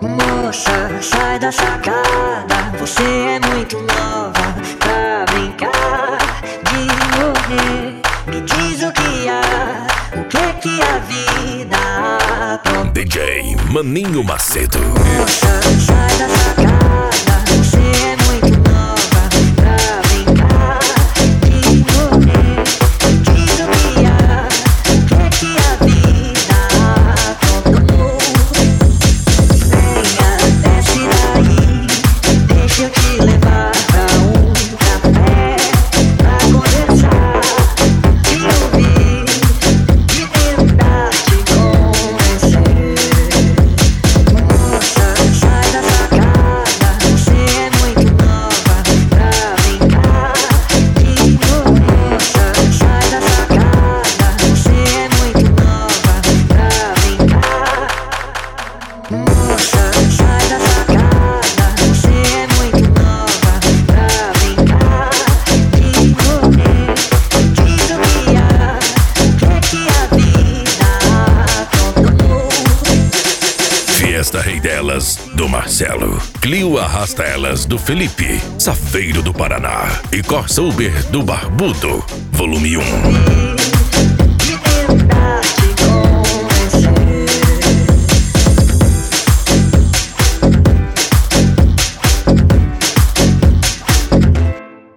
Moça, sai da sacada, você é muito nova pra brincar de morrer. Me diz o que há, o que a vida apronta. DJ Maninho Macedo. Moça, sai da sacada, você é muito nova pra brincar de morrer. Me diz o que há, o que a vida aprontou. Venha, desce daí, deixa eu te levar pra um café, pra conversar, te ouvir, e tentar te convencer. Moça, sai da sacada, você é muito nova pra brincar de morrer. Moça, sai da sacada, você é muito nova pra brincar. Moça, sai da sacada, você é muito nova pra brincar de morrer. Diz o que há, o que a vida aprontou. Fiesta Rei delas, do Marcelo. Clio Arrasta Elas, do Felipe. Safeiro do Paraná. E Corsa Uber, do Barbudo. Volume 1.